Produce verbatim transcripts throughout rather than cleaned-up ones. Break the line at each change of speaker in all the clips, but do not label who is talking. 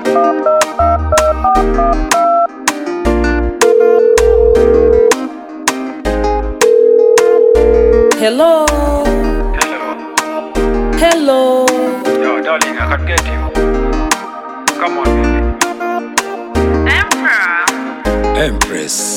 Hello.
Hello.
Hello.
Yo, darling, I can get you. Come on, baby.
Emperor.
Empress.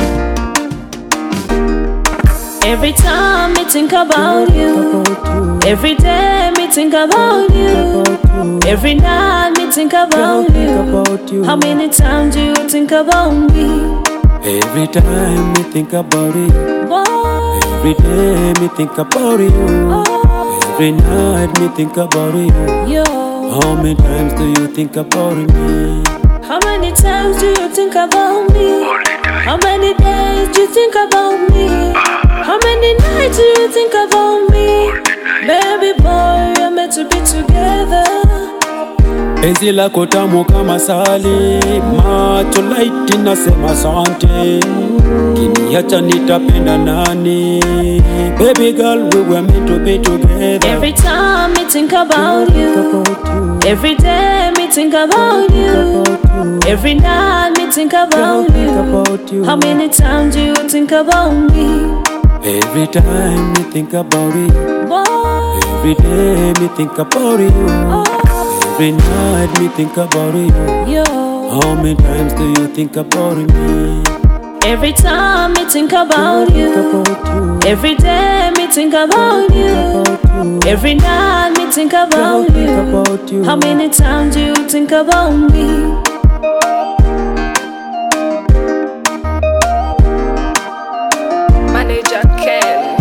Every time me think about you, every day me think about you, every night me think about you. How many times do you think about me?
Every time me think about you,
Boy,
every day me think about you, every night me think about you.
yo.
How many times do you think about me?
How many times do you think about me?
All the time.
How many days do you think about me? How many nights do you think about me? Baby boy, we're meant to be together.
Penzi lako tamu kama sali, macho light nasema asante. Kiniacha nitapenda nani? Baby girl, we were meant to be together.
Every time me think about you, every day me think about you, every night me think about you. How many times do you think about me?
Every time me think about you,
Boy,
every day me think about you, every night me think about you.
yo.
How many times do you think about me?
Every time me think about you, every day me think about you, every night me think about you. How many times do you think about me?
Manager Ken.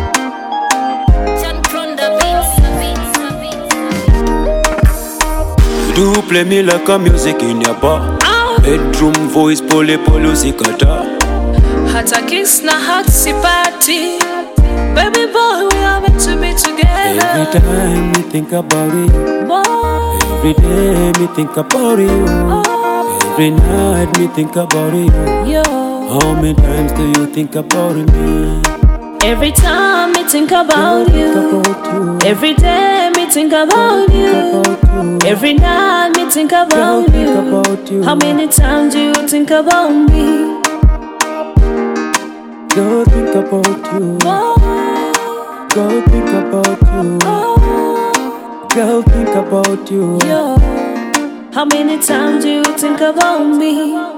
You do play me like a music in your bar. Bedroom voice pole pole usikata.
Hata kiss na hot sipati. Baby boy, we are meant to be together.
Every time me think about you,
Boy,
every day me think about you, every night me think about you.
yo.
How many times do you think about me?
Every time me think about you, every day me think about you, every night me think about you. How many times do you think about me?
Girl, think about you.
Boy,
Girl, think about you.
oh,
Girl, think about you.
yo. How many times do you think about me?